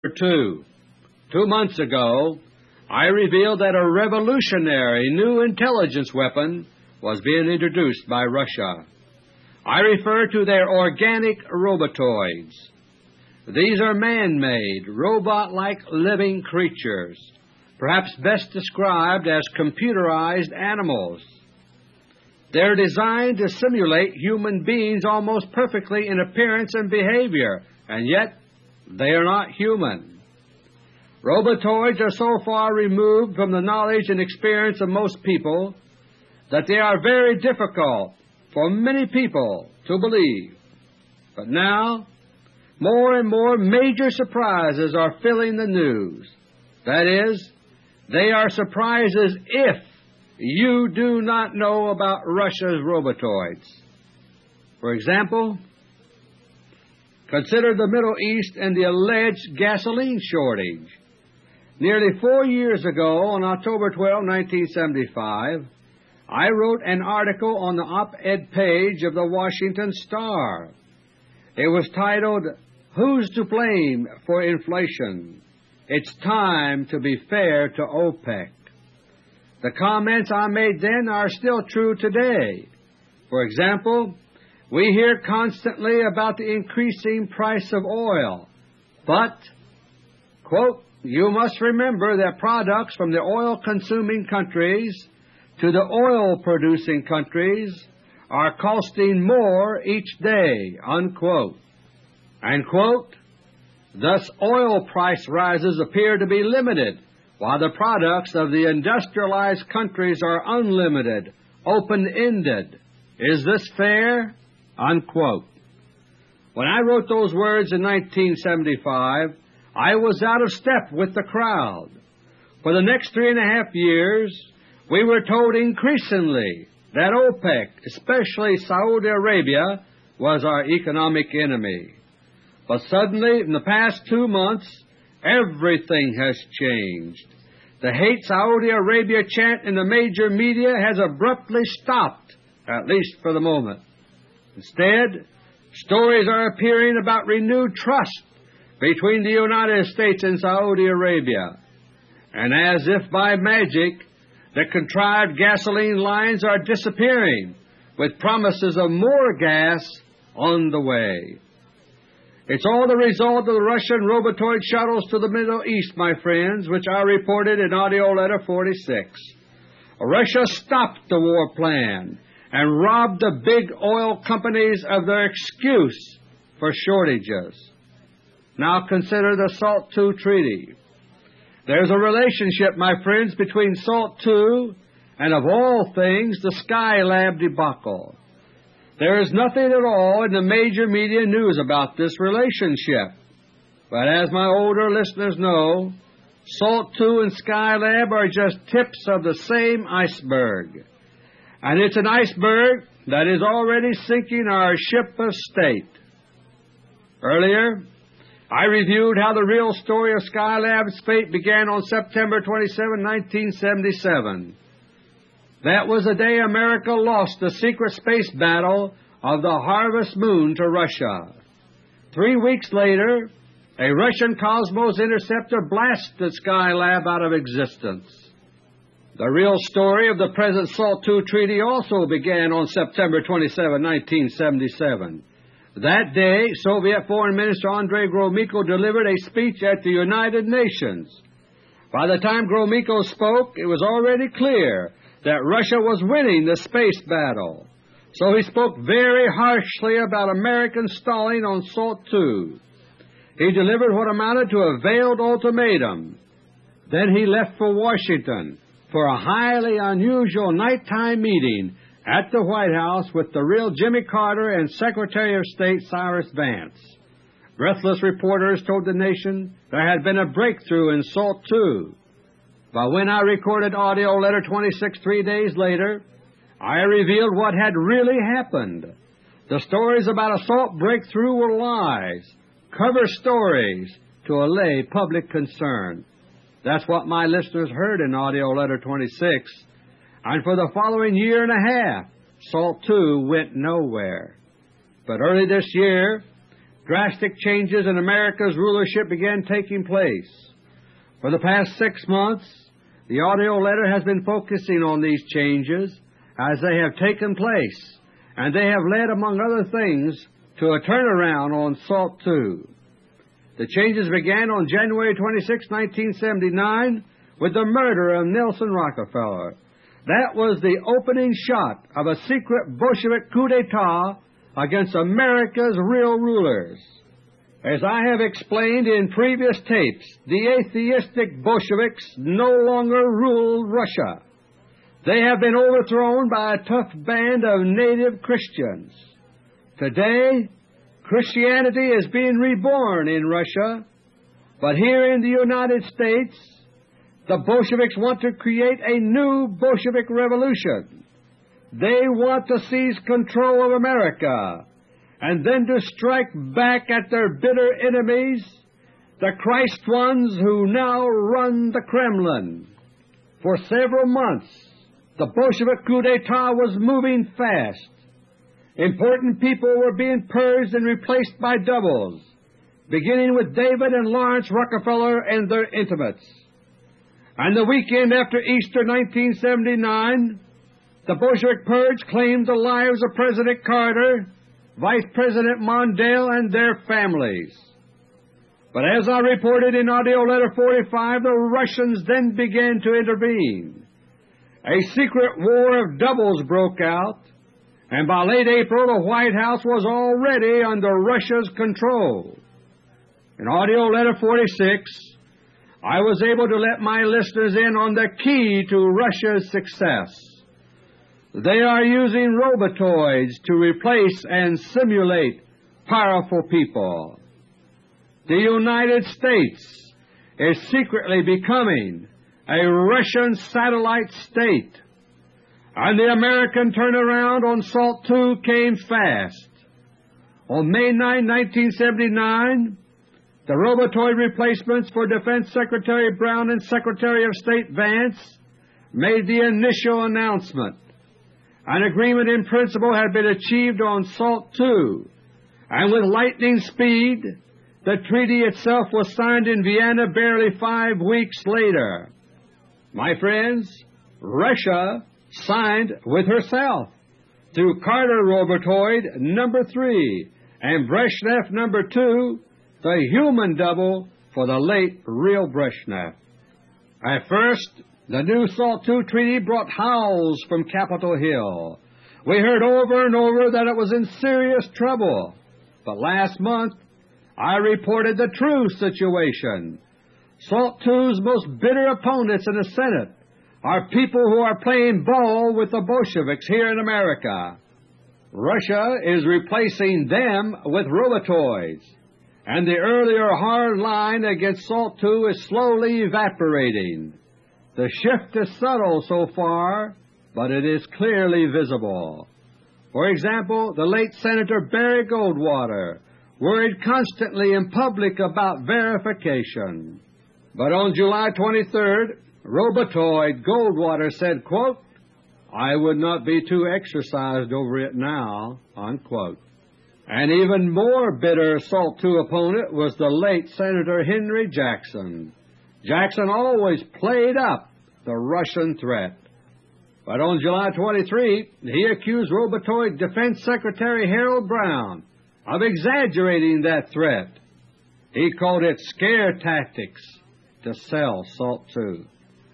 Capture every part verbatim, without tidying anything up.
two. Two months ago, I revealed that a revolutionary new intelligence weapon was being introduced by Russia. I refer to their organic robotoids. These are man-made, robot-like living creatures, perhaps best described as computerized animals. They're designed to simulate human beings almost perfectly in appearance and behavior, and yet they are not human. Robotoids are so far removed from the knowledge and experience of most people that they are very difficult for many people to believe. But now, more and more major surprises are filling the news. That is, they are surprises if you do not know about Russia's robotoids. For example, consider the Middle East and the alleged gasoline shortage. Nearly four years ago, on October twelfth, nineteen seventy-five, I wrote an article on the op-ed page of the Washington Star. It was titled, "Who's to Blame for Inflation? It's Time to Be Fair to OPEC." The comments I made then are still true today. For example, we hear constantly about the increasing price of oil, but, quote, "You must remember that products from the oil-consuming countries to the oil-producing countries are costing more each day," unquote. And, quote, "Thus oil price rises appear to be limited, while the products of the industrialized countries are unlimited, open-ended. Is this fair?" unquote. When I wrote those words in nineteen seventy-five, I was out of step with the crowd. For the next three and a half years, we were told increasingly that OPEC, especially Saudi Arabia, was our economic enemy. But suddenly, in the past two months, everything has changed. The hate Saudi Arabia chant in the major media has abruptly stopped, at least for the moment. Instead, stories are appearing about renewed trust between the United States and Saudi Arabia. And as if by magic, the contrived gasoline lines are disappearing, with promises of more gas on the way. It's all the result of the Russian robotoid shuttles to the Middle East, my friends, which I reported in AUDIO LETTER forty-six. Russia stopped the war plan and robbed the big oil companies of their excuse for shortages. Now consider the SALT two Treaty. There's a relationship, my friends, between SALT two and, of all things, the Skylab debacle. There is nothing at all in the major media news about this relationship. But as my older listeners know, SALT two and Skylab are just tips of the same iceberg. And it's an iceberg that is already sinking our ship of state. Earlier, I reviewed how the real story of Skylab's fate began on September twenty-seventh, nineteen seventy-seven. That was the day America lost the secret space battle of the Harvest Moon to Russia. Three weeks later, a Russian Cosmos interceptor blasted Skylab out of existence. The real story of the present SALT two Treaty also began on September twenty-seventh, nineteen seventy-seven. That day, Soviet Foreign Minister Andrei Gromyko delivered a speech at the United Nations. By the time Gromyko spoke, it was already clear that Russia was winning the space battle. So he spoke very harshly about American stalling on SALT two. He delivered what amounted to a veiled ultimatum. Then he left for Washington for a highly unusual nighttime meeting at the White House with the real Jimmy Carter and Secretary of State Cyrus Vance. Breathless reporters told the nation there had been a breakthrough in SALT two. But when I recorded AUDIO LETTER twenty-six three days later, I revealed what had really happened. The stories about a SALT breakthrough were lies, cover stories to allay public concern. That's what my listeners heard in AUDIO LETTER twenty-six. And for the following year and a half, SALT two went nowhere. But early this year, drastic changes in America's rulership began taking place. For the past six months, the audio letter has been focusing on these changes as they have taken place, and they have led, among other things, to a turnaround on SALT two. The changes began on January twenty-sixth, nineteen seventy-nine, with the murder of Nelson Rockefeller. That was the opening shot of a secret Bolshevik coup d'etat against America's real rulers. As I have explained in previous tapes, the atheistic Bolsheviks no longer rule Russia. They have been overthrown by a tough band of native Christians. Today, Christianity is being reborn in Russia, but here in the United States, the Bolsheviks want to create a new Bolshevik revolution. They want to seize control of America and then to strike back at their bitter enemies, the Christ ones who now run the Kremlin. For several months, the Bolshevik coup d'etat was moving fast. Important people were being purged and replaced by doubles, beginning with David and Lawrence Rockefeller and their intimates. And the weekend after Easter nineteen seventy-nine, the Bolshevik purge claimed the lives of President Carter, Vice President Mondale, and their families. But as I reported in audio letter forty-five, the Russians then began to intervene. A secret war of doubles broke out, and by late April the White House was already under Russia's control. In audio letter forty-six, I was able to let my listeners in on the key to Russia's success. They are using robotoids to replace and simulate powerful people. The United States is secretly becoming a Russian satellite state, and the American turnaround on SALT two came fast. On May ninth, nineteen seventy-nine, the robotoid replacements for Defense Secretary Brown and Secretary of State Vance made the initial announcement. An agreement in principle had been achieved on SALT two, and with lightning speed, the treaty itself was signed in Vienna barely five weeks later. My friends, Russia signed with herself through Carter Robotoid number three and Brezhnev number two, the human double for the late real Brezhnev. At first, the new SALT two treaty brought howls from Capitol Hill. We heard over and over that it was in serious trouble. But last month, I reported the true situation. SALT two's most bitter opponents in the Senate are people who are playing ball with the Bolsheviks here in America. Russia is replacing them with robotoids, and the earlier hard line against SALT two is slowly evaporating. The shift is subtle so far, but it is clearly visible. For example, the late Senator Barry Goldwater worried constantly in public about verification. But on July twenty-third, Robotoid Goldwater said, quote, "I would not be too exercised over it now," unquote. An even more bitter SALT two opponent was the late Senator Henry Jackson. Jackson always played up the Russian threat. But on July twenty-third, he accused Robotoid Defense Secretary Harold Brown of exaggerating that threat. He called it scare tactics to sell SALT two.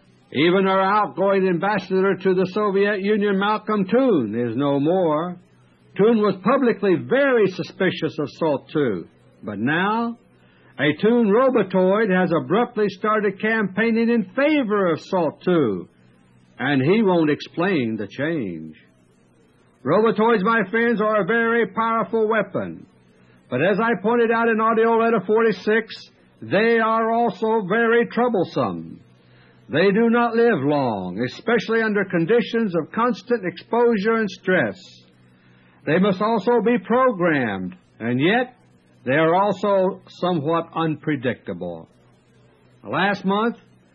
Even our outgoing ambassador to the Soviet Union, Malcolm Toon, is no more. Toon was publicly very suspicious of SALT two, but now a Toon Robotoid has abruptly started campaigning in favor of SALT two, and he won't explain the change. Robotoids, my friends, are a very powerful weapon, but as I pointed out in audio letter forty-six, they are also very troublesome. They do not live long, especially under conditions of constant exposure and stress. They must also be programmed, and yet they are also somewhat unpredictable. Last month,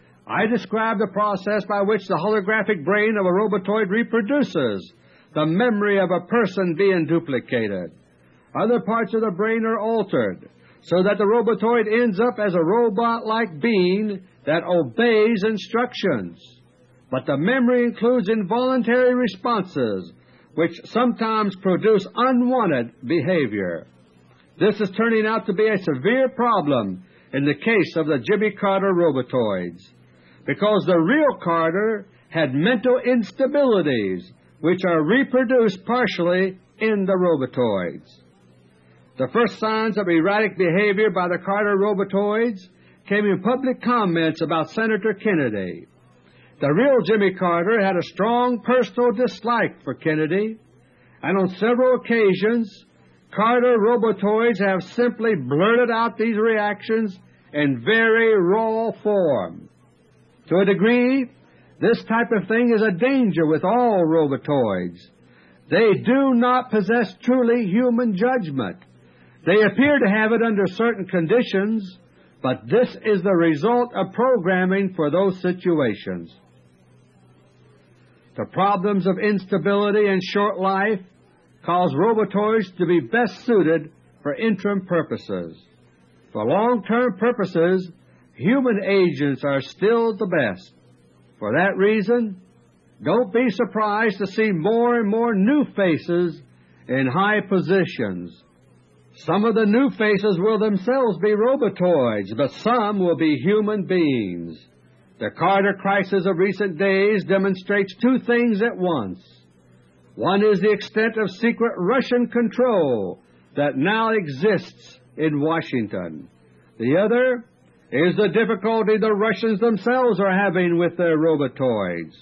I described the process by which the holographic brain of a robotoid reproduces the memory of a person being duplicated. Other parts of the brain are altered so that the robotoid ends up as a robot-like being that obeys instructions. But the memory includes involuntary responses which sometimes produce unwanted behavior. This is turning out to be a severe problem in the case of the Jimmy Carter robotoids, because the real Carter had mental instabilities which are reproduced partially in the robotoids. The first signs of erratic behavior by the Carter robotoids came in public comments about Senator Kennedy. The real Jimmy Carter had a strong personal dislike for Kennedy, and on several occasions Carter robotoids have simply blurted out these reactions in very raw form. To a degree, this type of thing is a danger with all robotoids. They do not possess truly human judgment. They appear to have it under certain conditions, but this is the result of programming for those situations. The problems of instability and short life cause robotoids to be best suited for interim purposes. For long-term purposes, human agents are still the best. For that reason, don't be surprised to see more and more new faces in high positions. Some of the new faces will themselves be robotoids, but some will be human beings. The Carter crisis of recent days demonstrates two things at once. One is the extent of secret Russian control that now exists in Washington. The other is the difficulty the Russians themselves are having with their robotoids.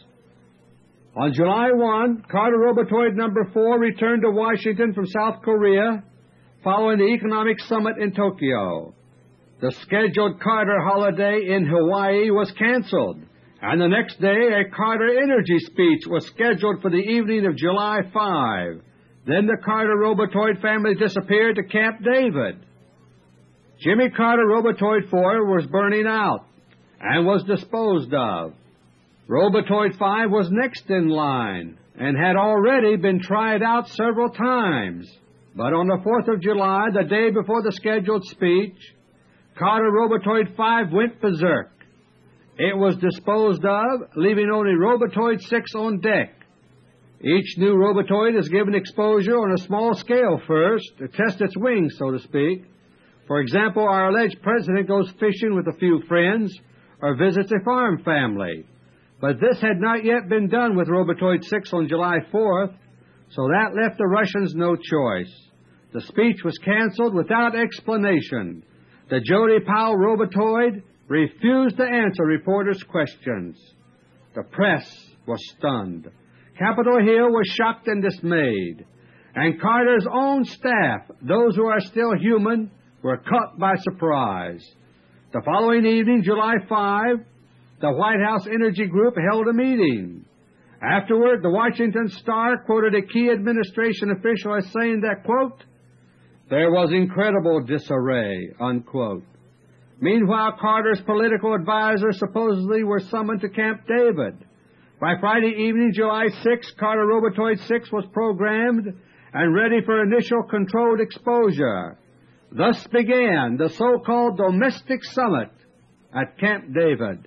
On July first, Carter robotoid number four returned to Washington from South Korea following the economic summit in Tokyo. The scheduled Carter holiday in Hawaii was canceled, and the next day a Carter energy speech was scheduled for the evening of July fifth. Then the Carter robotoid family disappeared to Camp David. Jimmy Carter robotoid four was burning out and was disposed of. Robotoid five was next in line and had already been tried out several times. But on the fourth of July, the day before the scheduled speech, Carter robotoid five went berserk. It was disposed of, leaving only robotoid six on deck. Each new robotoid is given exposure on a small scale first to test its wings, so to speak. For example, our alleged president goes fishing with a few friends or visits a farm family. But this had not yet been done with robotoid six on July fourth, so that left the Russians no choice. The speech was canceled without explanation. The Jody Powell robotoid refused to answer reporters' questions. The press was stunned. Capitol Hill was shocked and dismayed. And Carter's own staff, those who are still human, were caught by surprise. The following evening, July fifth, the White House Energy Group held a meeting. Afterward, the Washington Star quoted a key administration official as saying that, quote, "There was incredible disarray," unquote. Meanwhile, Carter's political advisors supposedly were summoned to Camp David. By Friday evening, July sixth, Carter robotoid six was programmed and ready for initial controlled exposure. Thus began the so-called domestic summit at Camp David.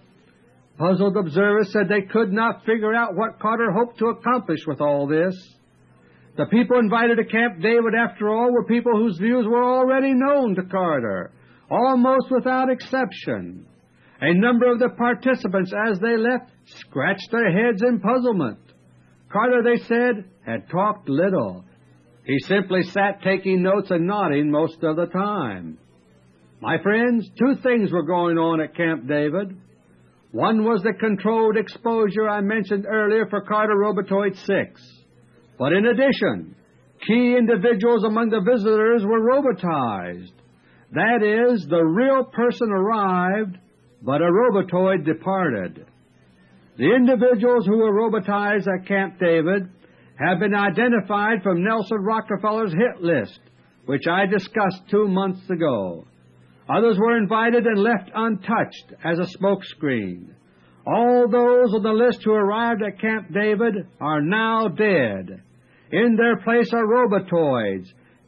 Puzzled observers said they could not figure out what Carter hoped to accomplish with all this. The people invited to Camp David, after all, were people whose views were already known to Carter, almost without exception. A number of the participants, as they left, scratched their heads in puzzlement. Carter, they said, had talked little. He simply sat taking notes and nodding most of the time. My friends, two things were going on at Camp David. One was the controlled exposure I mentioned earlier for Carter robotoid six. But in addition, key individuals among the visitors were robotized. That is, the real person arrived, but a robotoid departed. The individuals who were robotized at Camp David have been identified from Nelson Rockefeller's hit list, which I discussed two months ago. Others were invited and left untouched as a smokescreen. All those on the list who arrived at Camp David are now dead. In their place are robotoids,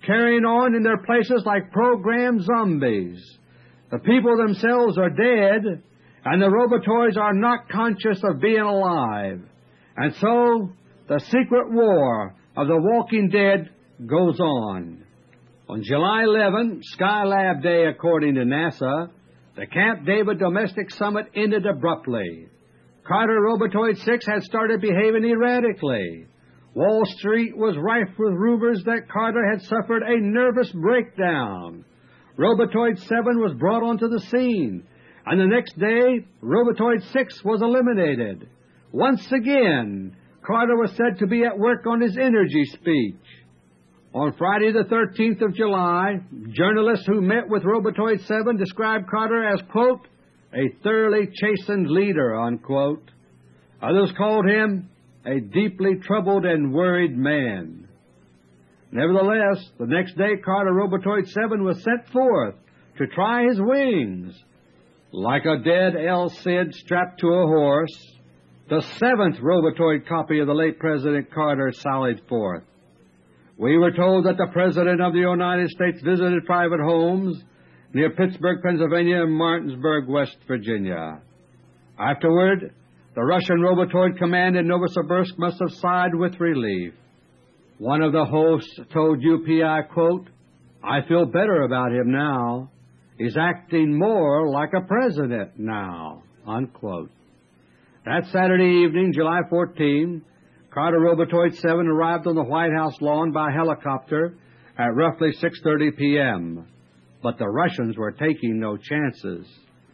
carrying on in their places like programmed zombies. The people themselves are dead, and the robotoids are not conscious of being alive. And so, the secret war of the walking dead goes on. On July eleventh, Skylab Day according to NASA, the Camp David Domestic Summit ended abruptly. Carter Robotoid six had started behaving erratically. Wall Street was rife with rumors that Carter had suffered a nervous breakdown. Robotoid seven was brought onto the scene, and the next day, Robotoid six was eliminated. Once again, Carter was said to be at work on his energy speech. On Friday the thirteenth of July, journalists who met with Robotoid seven described Carter as, quote, a thoroughly chastened leader, unquote. Others called him a deeply troubled and worried man. Nevertheless, the next day Carter Robotoid seven was sent forth to try his wings. Like a dead El Cid strapped to a horse, the seventh Robotoid copy of the late President Carter sallied forth. We were told that the President of the United States visited private homes near Pittsburgh, Pennsylvania, and Martinsburg, West Virginia. Afterward, the Russian Robotoid command in Novosibirsk must have sighed with relief. One of the hosts told U P I, quote, I feel better about him now. He's acting more like a president now, unquote. That Saturday evening, July fourteenth, Carter Robotoid seven arrived on the White House lawn by helicopter at roughly six thirty p.m., but the Russians were taking no chances.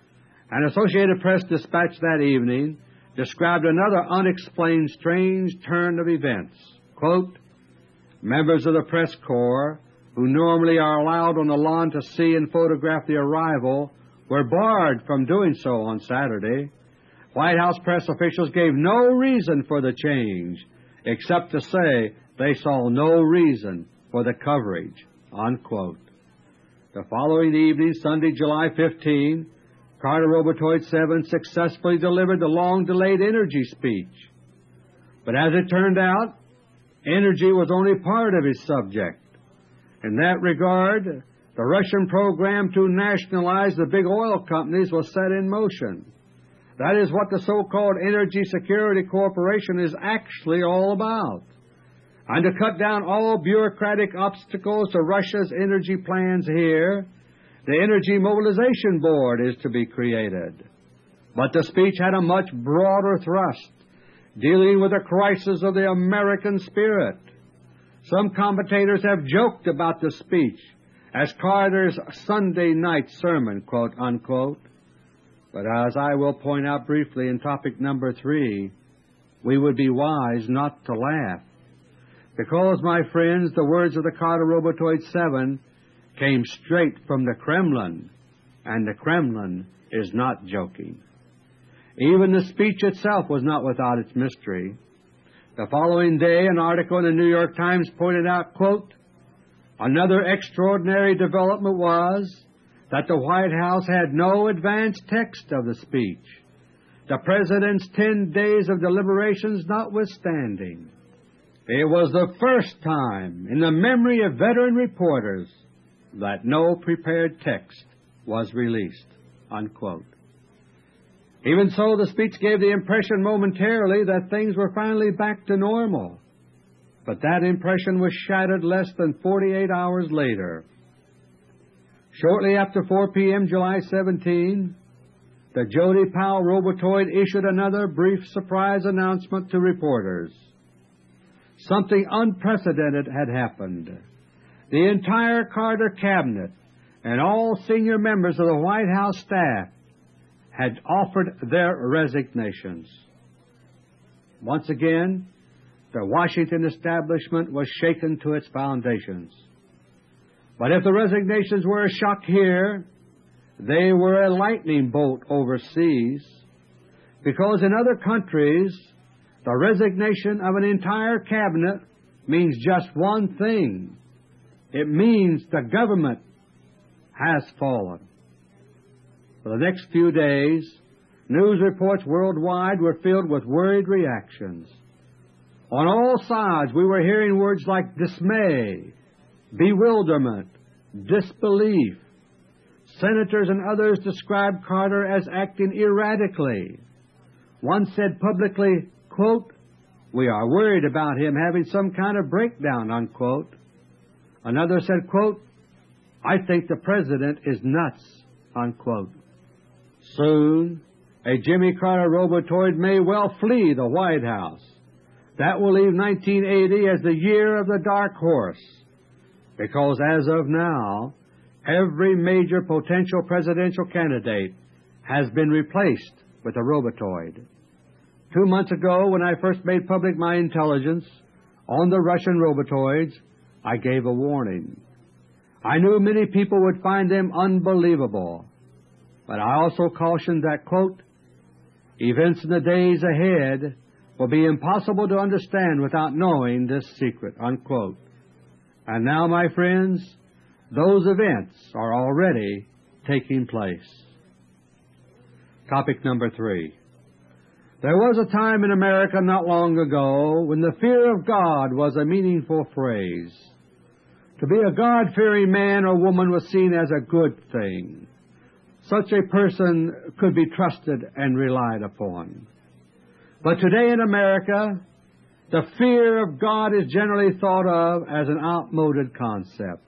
An Associated Press dispatch that evening described another unexplained strange turn of events. Quote, members of the press corps, who normally are allowed on the lawn to see and photograph the arrival, were barred from doing so on Saturday. White House press officials gave no reason for the change, except to say they saw no reason for the coverage, unquote. The following evening, Sunday, July fifteenth, Carter Robotoid seven successfully delivered the long-delayed energy speech. But as it turned out, energy was only part of his subject. In that regard, the Russian program to nationalize the big oil companies was set in motion. That is what the so-called Energy Security Corporation is actually all about. And to cut down all bureaucratic obstacles to Russia's energy plans here, the Energy Mobilization Board is to be created. But the speech had a much broader thrust, dealing with the crisis of the American spirit. Some commentators have joked about the speech as Carter's Sunday night sermon, quote, unquote. But as I will point out briefly in topic number three, we would be wise not to laugh. Because, my friends, the words of the Carter Robotoid seven came straight from the Kremlin, and the Kremlin is not joking. Even the speech itself was not without its mystery. The following day, an article in the New York Times pointed out, quote, another extraordinary development was that the White House had no advance text of the speech, the President's ten days of deliberations notwithstanding. It was the first time in the memory of veteran reporters that no prepared text was released, unquote. Even so, the speech gave the impression momentarily that things were finally back to normal. But that impression was shattered less than forty-eight hours later. Shortly after four p.m. July seventeenth, the Jody Powell Robotoid issued another brief surprise announcement to reporters. Something unprecedented had happened. The entire Carter cabinet and all senior members of the White House staff had offered their resignations. Once again, the Washington establishment was shaken to its foundations. But if the resignations were a shock here, they were a lightning bolt overseas, because in other countries, the resignation of an entire cabinet means just one thing. It means the government has fallen. For the next few days, news reports worldwide were filled with worried reactions. On all sides, we were hearing words like dismay, bewilderment, disbelief. Senators and others described Carter as acting erratically. One said publicly, quote, "We are worried about him having some kind of breakdown," unquote. Another said, quote, "I think the President is nuts," unquote. Soon, a Jimmy Carter robotoid may well flee the White House. That will leave nineteen eighty as the year of the dark horse, because as of now, every major potential presidential candidate has been replaced with a robotoid. Two months ago, when I first made public my intelligence on the Russian robotoids, I gave a warning. I knew many people would find them unbelievable, but I also cautioned that, quote, "Events in the days ahead will be impossible to understand without knowing this secret," unquote. And now, my friends, those events are already taking place. Topic number three. There was a time in America not long ago when the fear of God was a meaningful phrase. To be a God-fearing man or woman was seen as a good thing. Such a person could be trusted and relied upon. But today in America, the fear of God is generally thought of as an outmoded concept.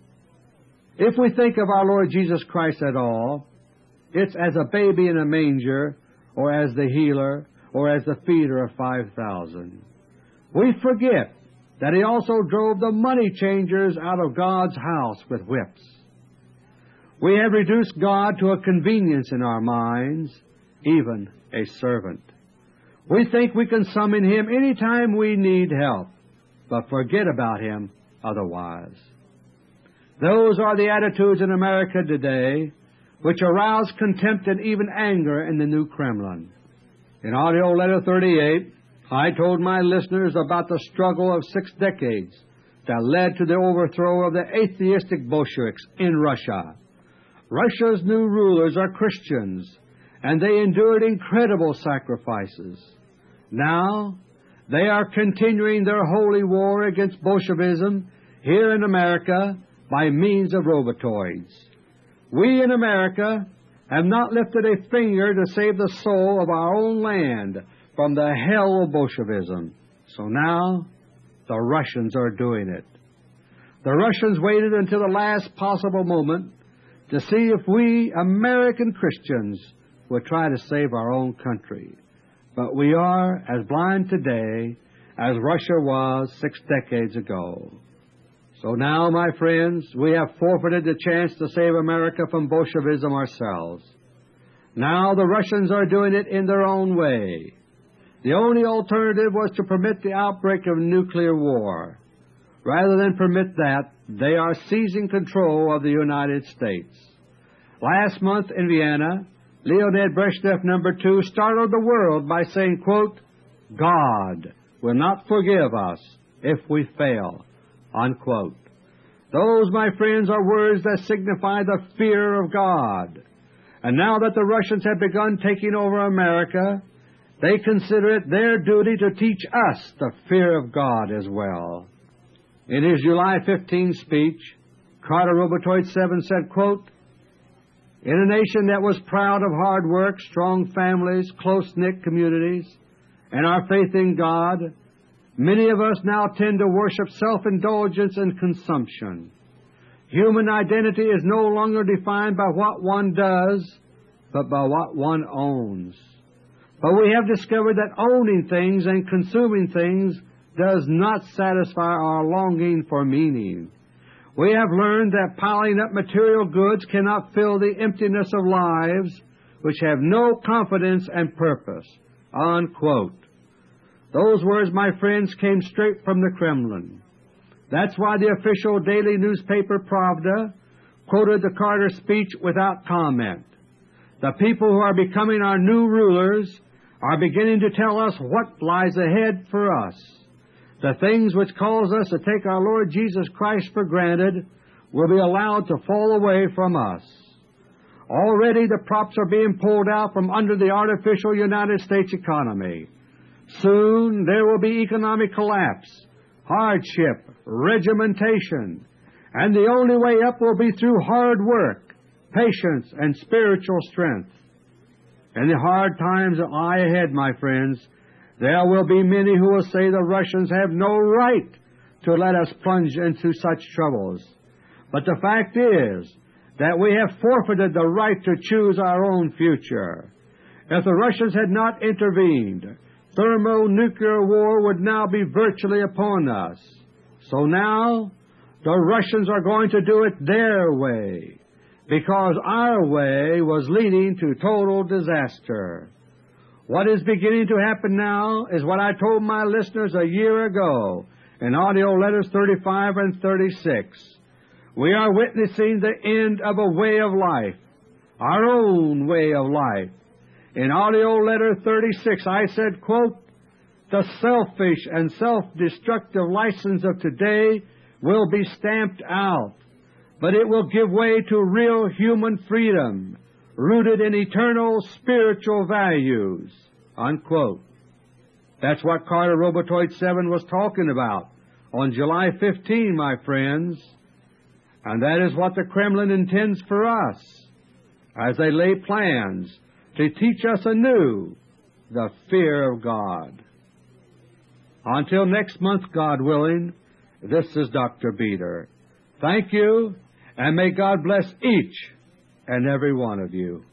If we think of our Lord Jesus Christ at all, it's as a baby in a manger, or as the healer, or as the feeder of five thousand. We forget that He also drove the money changers out of God's house with whips. We have reduced God to a convenience in our minds, even a servant. We think we can summon Him any time we need help, but forget about Him otherwise. Those are the attitudes in America today which arouse contempt and even anger in the new Kremlin. In audio letter thirty-eight, I told my listeners about the struggle of six decades that led to the overthrow of the atheistic Bolsheviks in Russia. Russia's new rulers are Christians, and they endured incredible sacrifices. Now, they are continuing their holy war against Bolshevism here in America by means of robotoids. We in America have not lifted a finger to save the soul of our own land from the hell of Bolshevism. So now, the Russians are doing it. The Russians waited until the last possible moment to see if we American Christians would try to save our own country. But we are as blind today as Russia was six decades ago. So now, my friends, we have forfeited the chance to save America from Bolshevism ourselves. Now the Russians are doing it in their own way. The only alternative was to permit the outbreak of nuclear war. Rather than permit that, they are seizing control of the United States. Last month in Vienna, Leonid Brezhnev number two startled the world by saying, quote, "God will not forgive us if we fail," unquote. Those, my friends, are words that signify the fear of God. And now that the Russians have begun taking over America, they consider it their duty to teach us the fear of God as well. In his July fifteenth speech, Carter Robotoid seven said, quote, "In a nation that was proud of hard work, strong families, close-knit communities, and our faith in God, many of us now tend to worship self-indulgence and consumption. Human identity is no longer defined by what one does, but by what one owns. But we have discovered that owning things and consuming things does not satisfy our longing for meaning. We have learned that piling up material goods cannot fill the emptiness of lives which have no confidence and purpose," unquote. Those words, my friends, came straight from the Kremlin. That's why the official daily newspaper Pravda quoted the Carter speech without comment. The people who are becoming our new rulers are beginning to tell us what lies ahead for us. The things which cause us to take our Lord Jesus Christ for granted will be allowed to fall away from us. Already the props are being pulled out from under the artificial United States economy. Soon there will be economic collapse, hardship, regimentation. and the only way up will be through hard work, patience, and spiritual strength. In the hard times that lie ahead, my friends, there will be many who will say the Russians have no right to let us plunge into such troubles. But the fact is that we have forfeited the right to choose our own future. If the Russians had not intervened, thermonuclear war would now be virtually upon us. So now, the Russians are going to do it their way, because our way was leading to total disaster. What is beginning to happen now is what I told my listeners a year ago in audio letters thirty-five and thirty-six. We are witnessing the end of a way of life, our own way of life. In audio letter thirty-six, I said, quote, "The selfish and self-destructive license of today will be stamped out, but it will give way to real human freedom, rooted in eternal spiritual values," unquote. That's what Carter Robotoid seven was talking about on July fifteenth, my friends. And that is what the Kremlin intends for us, as they lay plans to teach us anew the fear of God. Until next month, God willing, this is Doctor Beter. Thank you, and may God bless each and every one of you.